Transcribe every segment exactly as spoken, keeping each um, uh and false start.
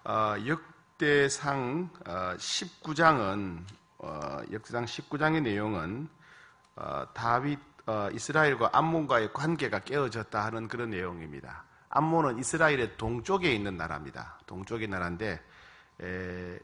어, 역대상 어, 십구 장은 어, 역대상 십구 장의 내용은 어, 다윗 어, 이스라엘과 암몬과의 관계가 깨어졌다 하는 그런 내용입니다. 암몬은 이스라엘의 동쪽에 있는 나라입니다. 동쪽의 나라인데 에,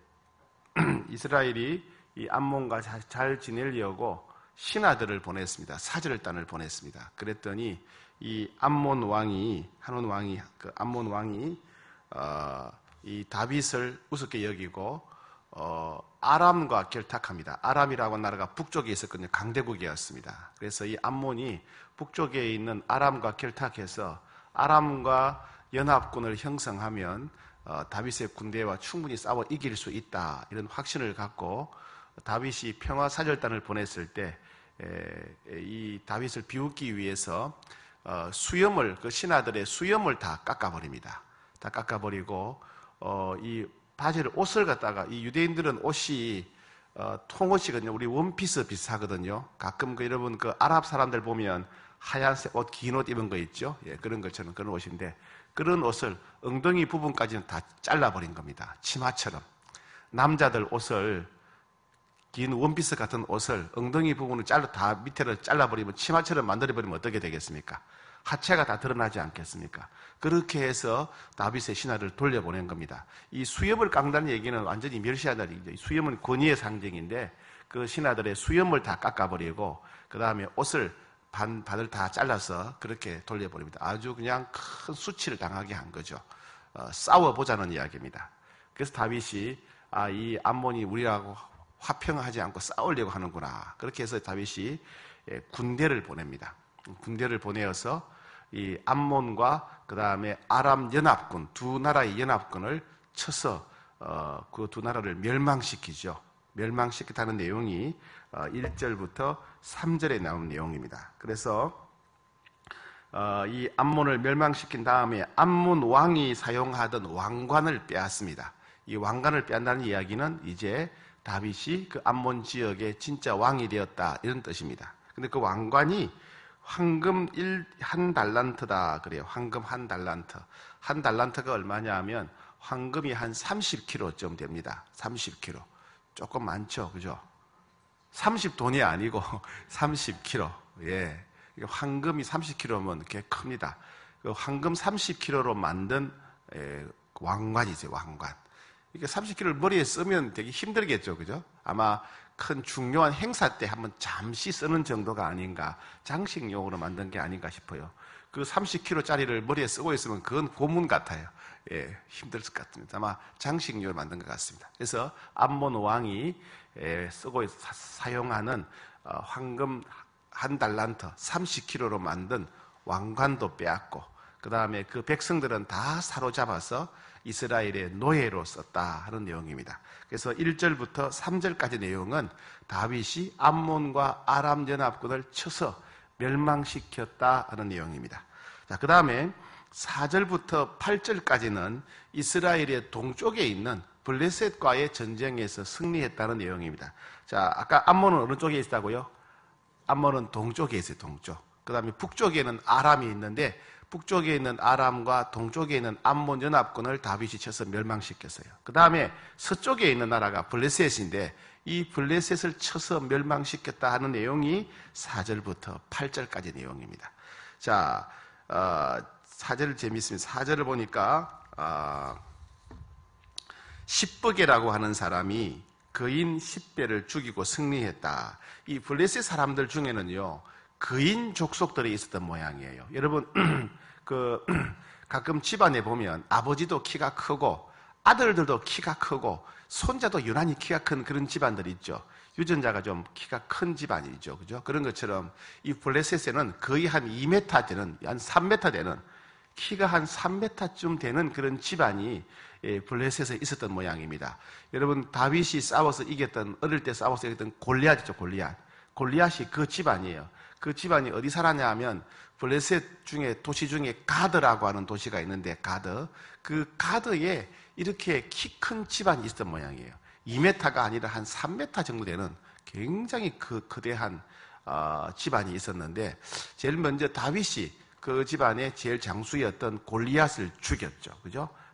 이스라엘이 이 암몬과 잘 지내려고 신하들을 보냈습니다. 사절단을 보냈습니다. 그랬더니 이 암몬 왕이 한온 왕이 그 암몬 왕이 어, 이 다윗을 우습게 여기고 어, 아람과 결탁합니다. 아람이라고 하는 나라가 북쪽에 있었거든요. 강대국이었습니다. 그래서 이 암몬이 북쪽에 있는 아람과 결탁해서 아람과 연합군을 형성하면 어, 다윗의 군대와 충분히 싸워 이길 수 있다. 이런 확신을 갖고 다윗이 평화사절단을 보냈을 때 이 다윗을 비웃기 위해서 어, 수염을 그 신하들의 수염을 다 깎아버립니다. 다 깎아버리고 어, 이 바지를 옷을 갖다가 이 유대인들은 옷이 어, 통옷이거든요. 우리 원피스 비슷하거든요. 가끔 그 여러분 그 아랍 사람들 보면 하얀색 옷, 긴 옷 입은 거 있죠. 예, 그런 것처럼 그런 옷인데 그런 옷을 엉덩이 부분까지는 다 잘라버린 겁니다. 치마처럼. 남자들 옷을 긴 원피스 같은 옷을 엉덩이 부분을 잘라 다 밑에를 잘라버리면 치마처럼 만들어버리면 어떻게 되겠습니까? 하체가 다 드러나지 않겠습니까? 그렇게 해서 다윗의 신하를 돌려보낸 겁니다. 이 수염을 깎는다는 얘기는 완전히 멸시한다는 얘기죠. 수염은 권위의 상징인데 그 신하들의 수염을 다 깎아버리고 그 다음에 옷을 반, 반을 다 잘라서 그렇게 돌려버립니다. 아주 그냥 큰 수치를 당하게 한 거죠. 어, 싸워보자는 이야기입니다. 그래서 다윗이 아, 이 암몬이 우리하고 화평하지 않고 싸우려고 하는구나. 그렇게 해서 다윗이 군대를 보냅니다. 군대를 보내어서 이 암몬과 그 다음에 아람 연합군 두 나라의 연합군을 쳐서 어, 그 두 나라를 멸망시키죠. 멸망시켰다는 내용이 어, 일 절부터 삼 절에 나온 내용입니다. 그래서 어, 이 암몬을 멸망시킨 다음에 암몬 왕이 사용하던 왕관을 빼앗습니다. 이 왕관을 빼앗는다는 이야기는 이제 다윗이 그 암몬 지역의 진짜 왕이 되었다 이런 뜻입니다. 근데 그 왕관이 황금 일, 한 달란트다 그래요. 황금 한 달란트. 한 달란트가 얼마냐 하면 황금이 한 삼십 킬로그램쯤 됩니다. 삼십 킬로그램. 조금 많죠. 그죠? 삼십 돈이 아니고 삼십 킬로그램. 예. 황금이 삼십 킬로그램이면 꽤 큽니다. 그 황금 삼십 킬로그램로 만든 에, 왕관이죠. 왕관. 이게 삼십 킬로그램를 머리에 쓰면 되게 힘들겠죠. 그죠? 아마 큰 중요한 행사 때 한번 잠시 쓰는 정도가 아닌가. 장식용으로 만든 게 아닌가 싶어요. 그 삼십 킬로그램짜리를 머리에 쓰고 있으면 그건 고문 같아요. 예, 힘들 것 같습니다. 아마 장식용으로 만든 것 같습니다. 그래서 암몬 왕이 예, 쓰고 사, 사용하는 어, 황금 한 달란트 삼십 킬로그램로 만든 왕관도 빼앗고 그 다음에 그 백성들은 다 사로잡아서 이스라엘의 노예로 썼다 하는 내용입니다. 그래서 일 절부터 삼 절까지 내용은 다윗이 암몬과 아람 연합군을 쳐서 멸망시켰다 하는 내용입니다. 자, 그 다음에 사 절부터 팔 절까지는 이스라엘의 동쪽에 있는 블레셋과의 전쟁에서 승리했다는 내용입니다. 자, 아까 암몬은 어느 쪽에 있다고요? 암몬은 동쪽에 있어요, 동쪽. 그 다음에 북쪽에는 아람이 있는데 북쪽에 있는 아람과 동쪽에 있는 암몬 연합군을 다윗이 쳐서 멸망시켰어요. 그 다음에 서쪽에 있는 나라가 블레셋인데 이 블레셋을 쳐서 멸망시켰다 하는 내용이 사 절부터 팔 절까지 내용입니다. 자, 어, 사 절 재미있습니다. 사 절을 보니까 어, 십버게라고 하는 사람이 거인 십 배를 죽이고 승리했다. 이 블레셋 사람들 중에는요. 거인 족속들이 있었던 모양이에요. 여러분 그 가끔 집안에 보면 아버지도 키가 크고 아들들도 키가 크고 손자도 유난히 키가 큰 그런 집안들이 있죠. 유전자가 좀 키가 큰 집안이죠. 그죠? 그런 것처럼 이 블레셋에는 거의 한 이 미터 되는 한 삼 미터 되는 키가 한 삼 미터쯤 되는 그런 집안이 블레셋에 있었던 모양입니다. 여러분 다윗이 싸워서 이겼던 어릴 때 싸워서 이겼던 골리앗이죠. 골리앗. 골리앗이 그 집안이에요. 그 집안이 어디 살았냐 하면 블레셋 중에 도시 중에 가드라고 하는 도시가 있는데 가드 그 가드에 이렇게 키 큰 집안이 있었던 모양이에요. 이 미터가 아니라 한 삼 미터 정도 되는 굉장히 그 거대한 어, 집안이 있었는데 제일 먼저 다윗이 그 집안의 제일 장수였던 골리앗을 죽였죠. 그죠?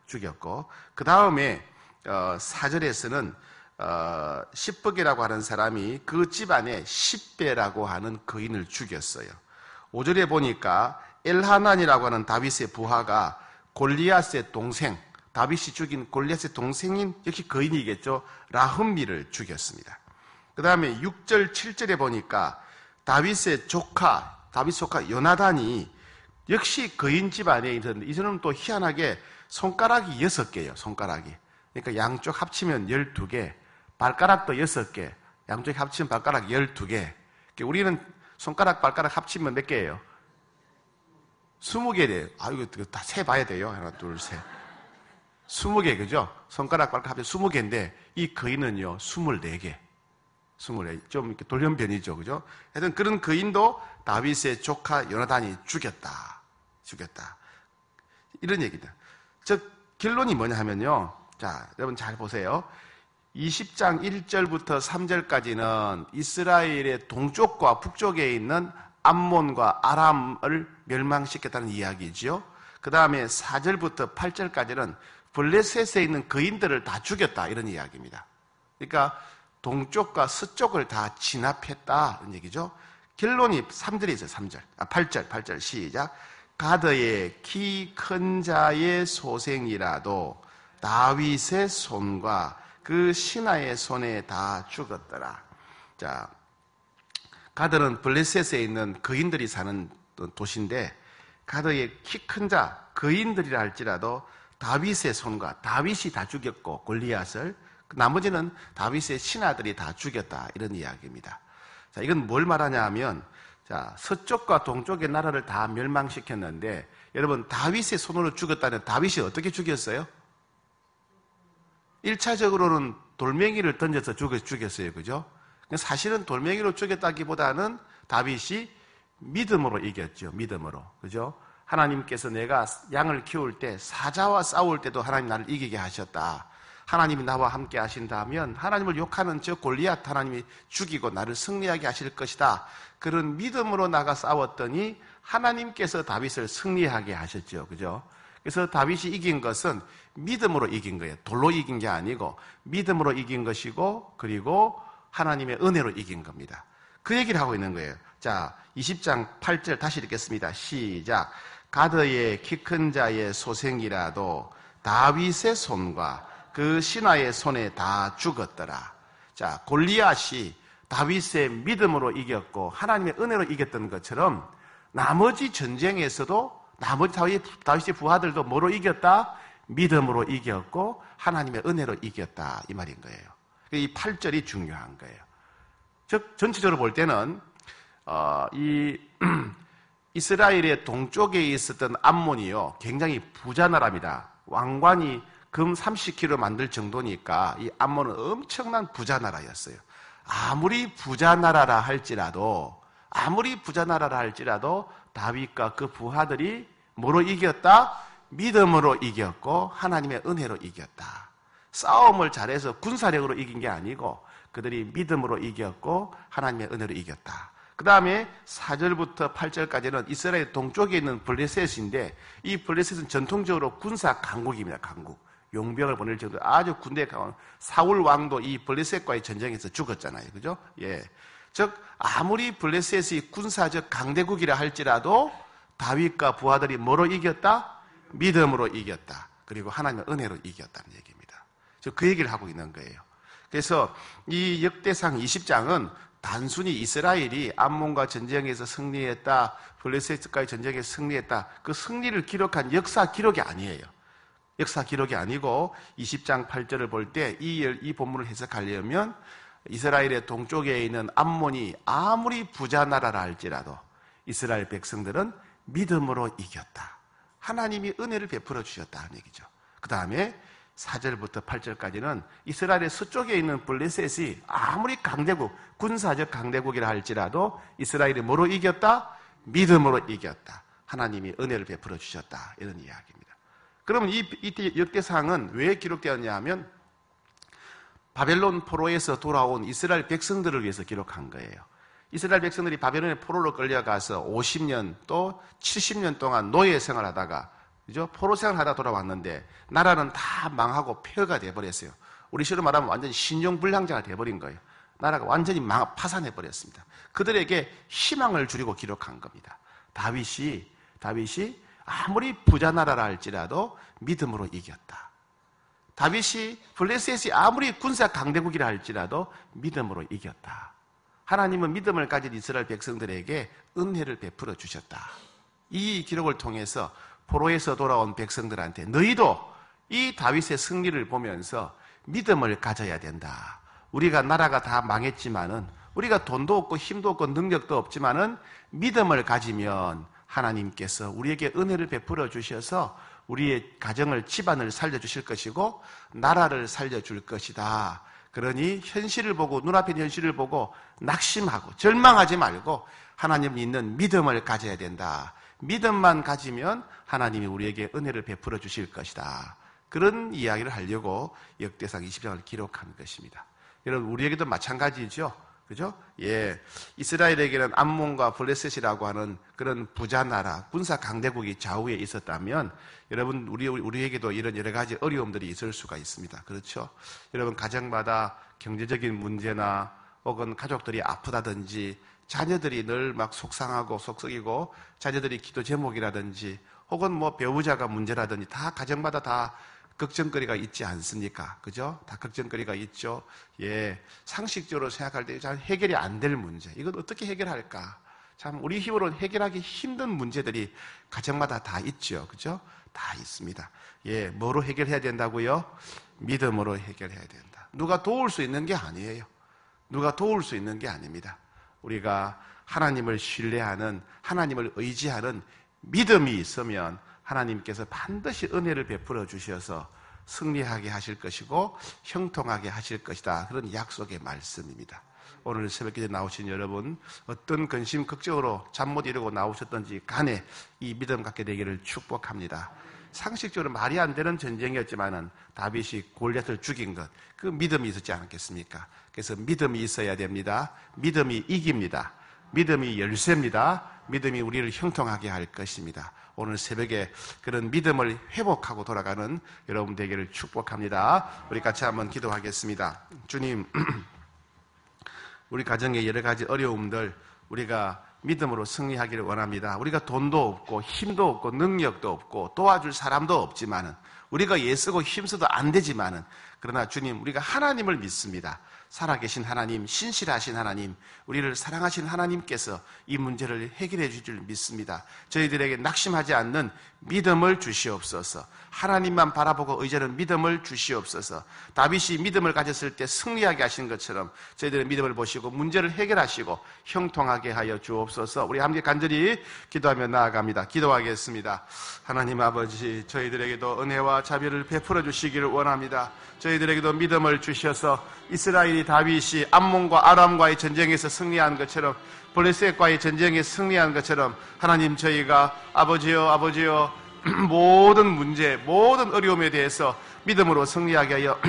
죽였고, 그 다음에 어, 사 절에서는 어, 십벅이라고 하는 사람이 그 집안에 십배라고 하는 거인을 죽였어요. 오 절에 보니까 엘하난이라고 하는 다윗의 부하가 골리앗의 동생, 다윗이 죽인 골리앗의 동생인 역시 거인이겠죠. 라흠미를 죽였습니다. 그 다음에 육 절, 칠 절에 보니까 다윗의 조카, 다윗 조카 요나단이 역시 거인 집안에 있었는데 이 사람은 또 희한하게 손가락이 여섯 개예요. 손가락이. 그러니까 양쪽 합치면 열두 개, 발가락도 여섯 개, 양쪽 합치면 발가락 열두 개. 우리는 손가락, 발가락 합치면 몇 개예요? 스무 개 돼요. 아, 이거 다 세봐야 돼요. 하나, 둘, 셋. 스무 개, 그죠? 손가락, 발가락 합치면 스무 개인데 이 거인은요, 스물네 개. 스물네 개. 좀 이렇게 돌연변이죠. 그죠? 하여튼 그런 거인도 다윗의 조카 요나단이 죽였다. 죽였다. 이런 얘기다. 즉, 결론이 뭐냐 하면요. 자, 여러분 잘 보세요. 이십 장 일 절부터 삼 절까지는 이스라엘의 동쪽과 북쪽에 있는 암몬과 아람을 멸망시켰다는 이야기지요. 그 다음에 사 절부터 팔 절까지는 블레셋에 있는 거인들을 다 죽였다 이런 이야기입니다. 그러니까 동쪽과 서쪽을 다 진압했다 이런 얘기죠. 결론이 삼 절에 있어요. 삼 절. 아, 팔 절, 팔 절 시작. 가드의 키 큰 자의 소생이라도 다윗의 손과 그 신하의 손에 다 죽었더라. 자, 가드는 블레셋에 있는 거인들이 사는 도시인데 가드의 키 큰 자, 거인들이라 할지라도 다윗의 손과 다윗이 다 죽였고 골리앗을 나머지는 다윗의 신하들이 다 죽였다 이런 이야기입니다. 자, 이건 뭘 말하냐 하면 자, 서쪽과 동쪽의 나라를 다 멸망시켰는데 여러분 다윗의 손으로 죽었다는 다윗이 어떻게 죽였어요? 일 차적으로는 돌멩이를 던져서 죽였어요. 그죠? 사실은 돌멩이로 죽였다기보다는 다윗이 믿음으로 이겼죠. 믿음으로. 그죠? 하나님께서 내가 양을 키울 때 사자와 싸울 때도 하나님 나를 이기게 하셨다. 하나님이 나와 함께 하신다면 하나님을 욕하는 저 골리앗 하나님이 죽이고 나를 승리하게 하실 것이다. 그런 믿음으로 나가 싸웠더니 하나님께서 다윗을 승리하게 하셨죠. 그죠? 그래서 다윗이 이긴 것은 믿음으로 이긴 거예요. 돌로 이긴 게 아니고 믿음으로 이긴 것이고 그리고 하나님의 은혜로 이긴 겁니다. 그 얘기를 하고 있는 거예요. 자, 이십 장 팔 절 다시 읽겠습니다. 시작. 가드의 키 큰 자의 소생이라도 다윗의 손과 그 신하의 손에 다 죽었더라. 자, 골리앗이 다윗의 믿음으로 이겼고 하나님의 은혜로 이겼던 것처럼 나머지 전쟁에서도 나머지 다윗의 부하들도 뭐로 이겼다? 믿음으로 이겼고 하나님의 은혜로 이겼다 이 말인 거예요. 이 팔 절이 중요한 거예요. 즉 전체적으로 볼 때는 어, 이 이스라엘의 동쪽에 있었던 암몬이요 굉장히 부자 나라입니다. 왕관이 금 삼십 킬로그램 만들 정도니까 이 암몬은 엄청난 부자 나라였어요. 아무리 부자 나라라 할지라도 아무리 부자 나라라 할지라도 다윗과 그 부하들이 뭐로 이겼다? 믿음으로 이겼고 하나님의 은혜로 이겼다. 싸움을 잘해서 군사력으로 이긴 게 아니고 그들이 믿음으로 이겼고 하나님의 은혜로 이겼다. 그 다음에 사 절부터 팔 절까지는 이스라엘 동쪽에 있는 블레셋인데 이 블레셋은 전통적으로 군사 강국입니다. 강국. 용병을 보낼 정도로 아주 군대에 강한 사울 왕도 이 블레셋과의 전쟁에서 죽었잖아요. 그죠? 예. 즉 아무리 블레셋이 군사적 강대국이라 할지라도 다윗과 부하들이 뭐로 이겼다? 믿음으로 이겼다. 그리고 하나님의 은혜로 이겼다는 얘기입니다. 즉 그 얘기를 하고 있는 거예요. 그래서 이 역대상 이십 장은 단순히 이스라엘이 암몬과 전쟁에서 승리했다, 블레셋과의 전쟁에서 승리했다, 그 승리를 기록한 역사 기록이 아니에요. 역사 기록이 아니고 이십 장 팔 절을 볼 때 이 이 본문을 해석하려면 이스라엘의 동쪽에 있는 암몬이 아무리 부자 나라라 할지라도 이스라엘 백성들은 믿음으로 이겼다. 하나님이 은혜를 베풀어 주셨다는 얘기죠. 그 다음에 사 절부터 팔 절까지는 이스라엘의 서쪽에 있는 블레셋이 아무리 강대국, 군사적 강대국이라 할지라도 이스라엘이 뭐로 이겼다? 믿음으로 이겼다. 하나님이 은혜를 베풀어 주셨다. 이런 이야기입니다. 그러면 이, 이 역대상은 왜 기록되었냐 하면 바벨론 포로에서 돌아온 이스라엘 백성들을 위해서 기록한 거예요. 이스라엘 백성들이 바벨론의 포로로 끌려가서 오십 년 또 칠십 년 동안 노예 생활하다가 그죠? 포로 생활하다 돌아왔는데 나라는 다 망하고 폐허가 돼버렸어요. 우리 시로 말하면 완전히 신종불량자가 돼버린 거예요. 나라가 완전히 망, 파산해버렸습니다. 그들에게 희망을 주려고 기록한 겁니다. 다윗이, 다윗이 아무리 부자 나라라 할지라도 믿음으로 이겼다. 다윗이 블레셋이 아무리 군사 강대국이라 할지라도 믿음으로 이겼다. 하나님은 믿음을 가진 이스라엘 백성들에게 은혜를 베풀어 주셨다. 이 기록을 통해서 포로에서 돌아온 백성들한테 너희도 이 다윗의 승리를 보면서 믿음을 가져야 된다. 우리가 나라가 다 망했지만은 우리가 돈도 없고 힘도 없고 능력도 없지만은 믿음을 가지면 하나님께서 우리에게 은혜를 베풀어 주셔서 우리의 가정을, 집안을 살려주실 것이고 나라를 살려줄 것이다. 그러니 현실을 보고, 눈앞에 있는 현실을 보고 낙심하고 절망하지 말고 하나님 믿는 믿음을 가져야 된다. 믿음만 가지면 하나님이 우리에게 은혜를 베풀어 주실 것이다. 그런 이야기를 하려고 역대상 이십 장을 기록한 것입니다. 여러분, 우리에게도 마찬가지죠. 그죠? 예. 이스라엘에게는 암몬과 블레셋이라고 하는 그런 부자 나라, 군사 강대국이 좌우에 있었다면, 여러분, 우리, 우리에게도 이런 여러 가지 어려움들이 있을 수가 있습니다. 그렇죠? 여러분, 가정마다 경제적인 문제나 혹은 가족들이 아프다든지, 자녀들이 늘 막 속상하고 속썩이고, 자녀들이 기도 제목이라든지, 혹은 뭐 배우자가 문제라든지, 다 가정마다 다 걱정거리가 있지 않습니까? 그죠? 다 걱정거리가 있죠. 예. 상식적으로 생각할 때 잘 해결이 안 될 문제. 이건 어떻게 해결할까? 참, 우리 힘으로 해결하기 힘든 문제들이 가정마다 다 있죠. 그죠? 다 있습니다. 예. 뭐로 해결해야 된다고요? 믿음으로 해결해야 된다. 누가 도울 수 있는 게 아니에요. 누가 도울 수 있는 게 아닙니다. 우리가 하나님을 신뢰하는, 하나님을 의지하는 믿음이 있으면 하나님께서 반드시 은혜를 베풀어 주셔서 승리하게 하실 것이고 형통하게 하실 것이다. 그런 약속의 말씀입니다. 오늘 새벽기도에 나오신 여러분, 어떤 근심 걱정으로 잠 못 이루고 나오셨던지 간에 이 믿음 갖게 되기를 축복합니다. 상식적으로 말이 안 되는 전쟁이었지만은 다윗이 골리앗을 죽인 것, 그 믿음이 있었지 않겠습니까? 그래서 믿음이 있어야 됩니다. 믿음이 이깁니다. 믿음이 열쇠입니다. 믿음이 우리를 형통하게 할 것입니다. 오늘 새벽에 그런 믿음을 회복하고 돌아가는 여러분 되기를 축복합니다. 우리 같이 한번 기도하겠습니다. 주님, 우리 가정의 여러 가지 어려움들 우리가 믿음으로 승리하기를 원합니다. 우리가 돈도 없고 힘도 없고 능력도 없고 도와줄 사람도 없지만은, 우리가 애쓰고 힘써도 안 되지만은, 그러나 주님, 우리가 하나님을 믿습니다. 살아계신 하나님, 신실하신 하나님, 우리를 사랑하신 하나님께서 이 문제를 해결해 주실 줄 믿습니다. 저희들에게 낙심하지 않는 믿음을 주시옵소서. 하나님만 바라보고 의지하는 믿음을 주시옵소서. 다윗이 믿음을 가졌을 때 승리하게 하신 것처럼 저희들의 믿음을 보시고 문제를 해결하시고 형통하게 하여 주옵소서. 우리 함께 간절히 기도하며 나아갑니다. 기도하겠습니다. 하나님 아버지, 저희들에게도 은혜와 자비를 베풀어 주시기를 원합니다. 저희들에게도 믿음을 주셔서 이스라엘이 다윗이 암몬과 아람과의 전쟁에서 승리한 것처럼, 블레셋과의 전쟁에 승리한 것처럼 하나님, 저희가 아버지여 아버지여 모든 문제, 모든 어려움에 대해서 믿음으로 승리하게 하여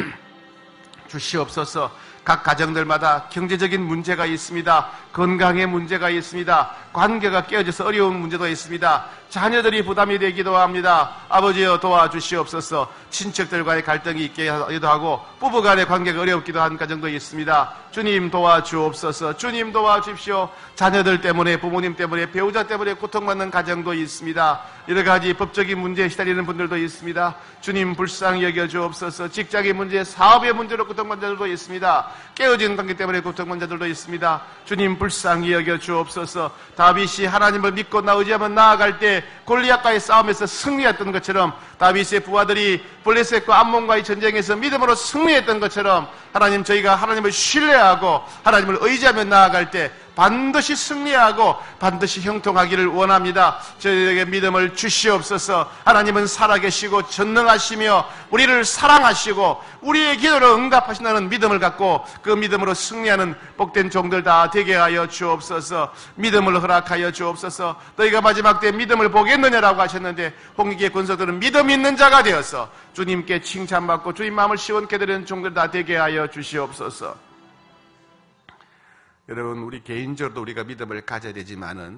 주시옵소서. 각 가정들마다 경제적인 문제가 있습니다. 건강의 문제가 있습니다. 관계가 깨어져서 어려운 문제도 있습니다. 자녀들이 부담이 되기도 합니다. 아버지여 도와주시옵소서. 친척들과의 갈등이 있게 하기도 하고 부부 간의 관계가 어렵기도 한 가정도 있습니다. 주님 도와주옵소서. 주님 도와주십시오. 자녀들 때문에, 부모님 때문에, 배우자 때문에 고통받는 가정도 있습니다. 여러 가지 법적인 문제에 시달리는 분들도 있습니다. 주님 불쌍히 여겨주옵소서. 직장의 문제, 사업의 문제로 고통받는 자들도 있습니다. 깨어진 관계 때문에 고통받는 자들도 있습니다. 주님 불쌍히 여겨주옵소서. 다윗이 하나님을 믿고 나 의지하면 나아갈 때 골리앗과의 싸움에서 승리했던 것처럼, 다윗의 부하들이 블레셋과 암몬과의 전쟁에서 믿음으로 승리했던 것처럼, 하나님, 저희가 하나님을 신뢰하고 하나님을 의지하며 나아갈 때 반드시 승리하고 반드시 형통하기를 원합니다. 저희에게 믿음을 주시옵소서. 하나님은 살아계시고 전능하시며 우리를 사랑하시고 우리의 기도를 응답하신다는 믿음을 갖고 그 믿음으로 승리하는 복된 종들 다 되게 하여 주옵소서. 믿음을 허락하여 주옵소서. 너희가 마지막 때 믿음을 보겠느냐라고 하셨는데, 홍익의 군사들은 믿음 있는 자가 되어서 주님께 칭찬받고 주님 마음을 시원케 드리는 종들 다 되게 하여 주시옵소서. 여러분, 우리 개인적으로도 우리가 믿음을 가져야 되지만은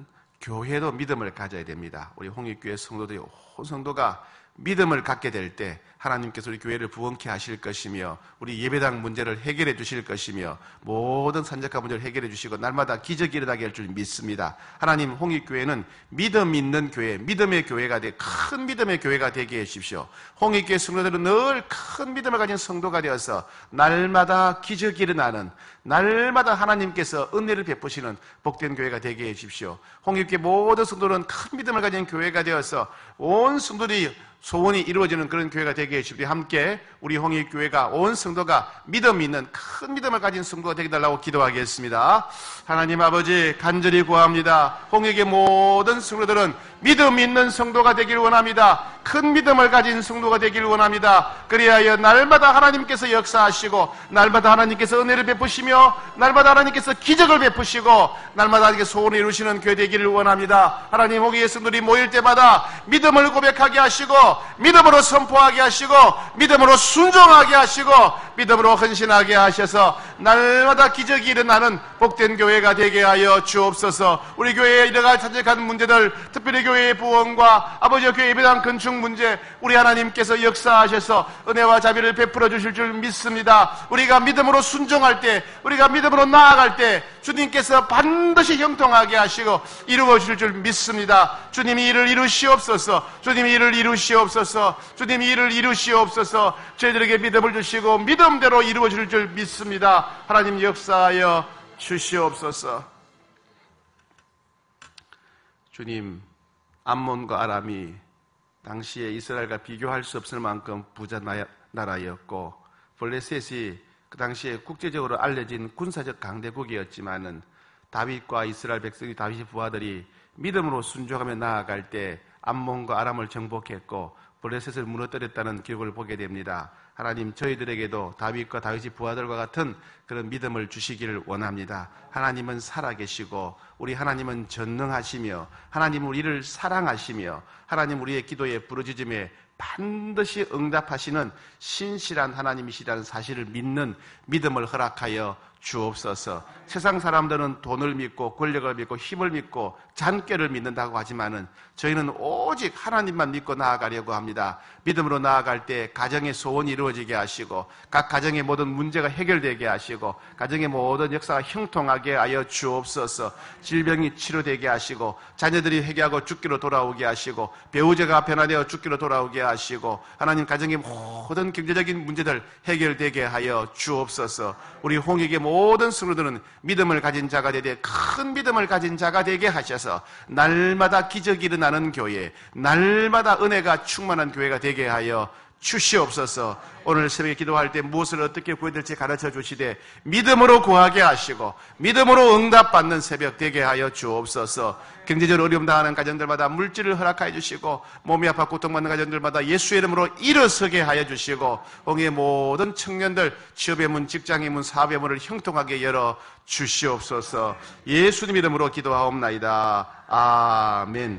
교회도 믿음을 가져야 됩니다. 우리 홍익교회 성도들이 온 성도가 믿음을 갖게 될 때 하나님께서 우리 교회를 부흥케 하실 것이며 우리 예배당 문제를 해결해 주실 것이며 모든 산적화 문제를 해결해 주시고 날마다 기적이 일어나게 할 줄 믿습니다. 하나님 홍익교회는 믿음 있는 교회, 믿음의 교회가 돼 큰 믿음의 교회가 되게 해주십시오. 홍익교회 성도들은 늘 큰 믿음을 가진 성도가 되어서 날마다 기적이 일어나는, 날마다 하나님께서 은혜를 베푸시는 복된 교회가 되게 해주십시오. 홍익교회 모든 성도는 큰 믿음을 가진 교회가 되어서 온 성도들이 소원이 이루어지는 그런 교회가 되게 해주십시오. 함께 우리 홍익교회가 온 성도가 믿음 있는 큰 믿음을 가진 성도가 되게 달라고 기도하겠습니다. 하나님 아버지 간절히 구합니다. 홍익의 모든 성도들은 믿음 있는 성도가 되길 원합니다. 큰 믿음을 가진 성도가 되길 원합니다. 그리하여 날마다 하나님께서 역사하시고 날마다 하나님께서 은혜를 베푸시며 날마다 하나님께서 기적을 베푸시고 날마다 하나님께서 소원을 이루시는 교회 되기를 원합니다. 하나님 홍익의 성도들이 모일 때마다 믿음을 고백하게 하시고 믿음으로 선포하게 하시고 믿음으로 순종하게 하시고 믿음으로 헌신하게 하셔서 날마다 기적이 일어나는 복된 교회가 되게 하여 주옵소서. 우리 교회에 일어날 산적한 문제들, 특별히 교회의 부흥과 아버지 교회 예배당 건축 문제, 우리 하나님께서 역사하셔서 은혜와 자비를 베풀어 주실 줄 믿습니다. 우리가 믿음으로 순종할 때, 우리가 믿음으로 나아갈 때 주님께서 반드시 형통하게 하시고 이루어 주실 줄 믿습니다. 주님이 이를 이루시옵소서. 주님이 이를 이루시옵소서. 주님이 이를 이루시옵소서. 저희들에게 믿음을 주시고 믿음대로 이루어 주실 줄 믿습니다. 하나님 역사하여 주시옵소서. 주님, 암몬과 아람이 당시에 이스라엘과 비교할 수 없을 만큼 부자 나라였고 블레셋이 그 당시에 국제적으로 알려진 군사적 강대국이었지만은 다윗과 이스라엘 백성이 다윗의 부하들이 믿음으로 순종하며 나아갈 때 암몬과 아람을 정복했고 블레셋을 무너뜨렸다는 기록을 보게 됩니다. 하나님, 저희들에게도 다윗과 다윗의 부하들과 같은 그런 믿음을 주시기를 원합니다. 하나님은 살아계시고 우리 하나님은 전능하시며 하나님 우리를 사랑하시며 하나님 우리의 기도에 부르짖음에 반드시 응답하시는 신실한 하나님이시라는 사실을 믿는 믿음을 허락하여 주옵소서. 세상 사람들은 돈을 믿고 권력을 믿고 힘을 믿고 잔꾀를 믿는다고 하지만은 저희는 오직 하나님만 믿고 나아가려고 합니다. 믿음으로 나아갈 때 가정의 소원이 이루어지게 하시고 각 가정의 모든 문제가 해결되게 하시고 가정의 모든 역사가 형통하게 하여 주옵소서. 질병이 치료되게 하시고 자녀들이 회개하고 죽기로 돌아오게 하시고 배우자가 변화되어 죽기로 돌아오게 하시고 하나님 가정의 모든 경제적인 문제들 해결되게 하여 주옵소서. 우리 홍익의 모든 성도들은 믿음을 가진 자가 되되 큰 믿음을 가진 자가 되게 하셔서 날마다 기적이 일어나는 교회, 날마다 은혜가 충만한 교회가 되게 하여 주시옵소서. 오늘 새벽에 기도할 때 무엇을 어떻게 구해야 될지 가르쳐 주시되 믿음으로 구하게 하시고 믿음으로 응답받는 새벽 되게 하여 주옵소서. 경제적으로 어려움 당하는 가정들마다 물질을 허락하여 주시고 몸이 아파 고통받는 가정들마다 예수의 이름으로 일어서게 하여 주시고 홍의 모든 청년들 취업의 문, 직장의 문, 사업의 문을 형통하게 열어 주시옵소서. 예수님 이름으로 기도하옵나이다. 아멘.